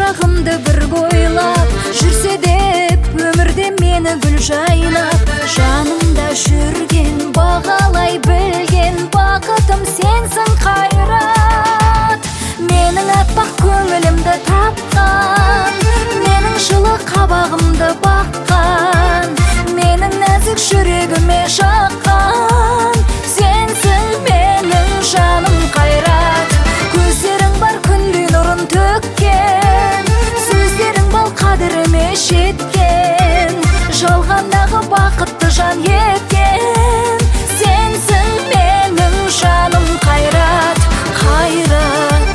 шағымды бір бойлап, жүрсе деп өмірде мені гүл жайнап. Жанымда жүрген, бағалай білген бақытым сенсің қайрат. Менің аппақ көңілімді тапқан, менің жылы қабағымды баққан, менің нәзік жүрегіме жаққан, сенсің менің жаным қайрат. Көздерің бар күндей нұрын төккен, сөздерің бал қадіріме жеткен, жалғандағы бақытты жан еткен, сенсің менің жаным қайрат, қайрат.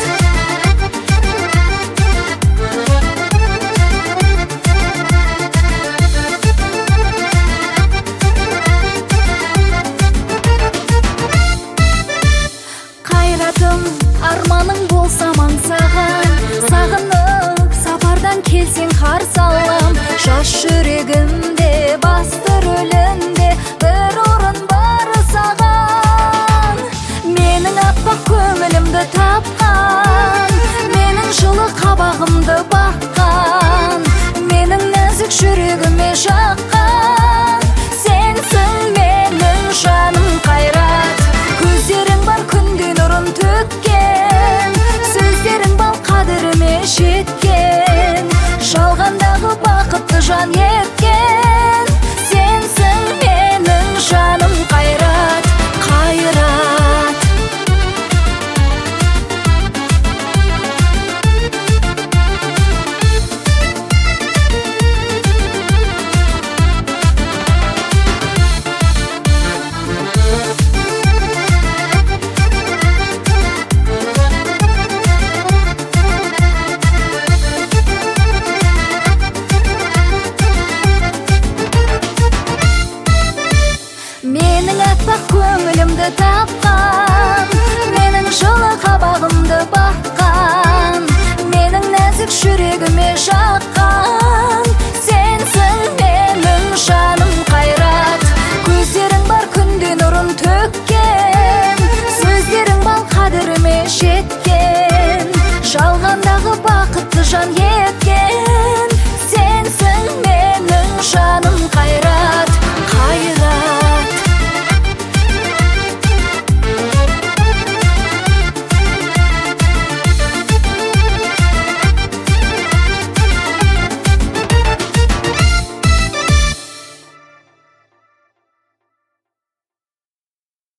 Қайратым, арманың болсам аңсаған, сағынып сапардан келсең қарсы алам. Жас жүрегімде, басты рөлінде бір орын бар саған. Менің аппақ көңілімді тапқан, менің жылы қабағымды баққан, менің нәзік жүрегіме жаққан, сенсің менің жаным қайрат. Көздерің бар күндей нұрын төккен, сөздерің бал қадіріме жеткен, жалғандағы бақытты жан еткен, сенсің менің жаным қайрат, қайрат. Менің аппақ көңілімді тапқан, менің жылы қабағымды баққан, менің нәзік жүрегіме жаққан, сенсің менің жаным қайрат. Көздерің бар күндей нұрын төккен, сөздерің бал қадіріме жеткен, жалғандағы бақытты жан